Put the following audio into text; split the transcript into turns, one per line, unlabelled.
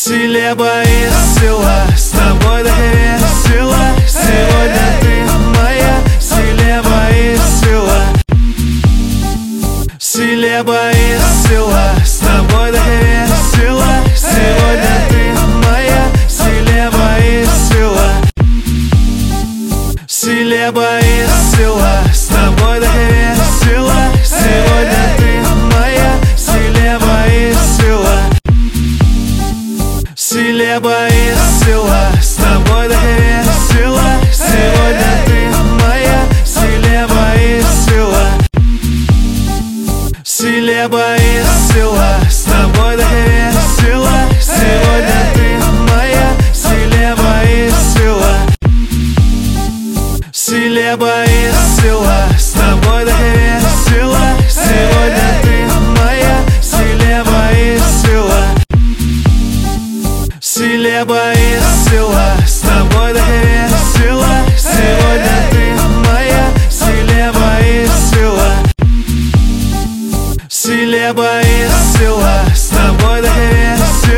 Se леба и сила, с тобой так весело. Сегодня ты моя, se леба и сила. Se леба и сила, с тобой так весело. Сегодня ты моя, se леба и сила. Se леба и сила, с тобой так весело. Сегодня ты моя, se леба и сила. Se леба и сила, с тобой так весело. Сегодня ты моя, se леба и сила. Se леба и сила, с тобой так весело. Сегодня ты моя, se леба и сила. Se леба и сила, с тобой так весело. Сегодня ты моя, se леба и сила. Se леба и сила, с тобой так весело. Сегодня ты моя, se леба и сила. Se леба и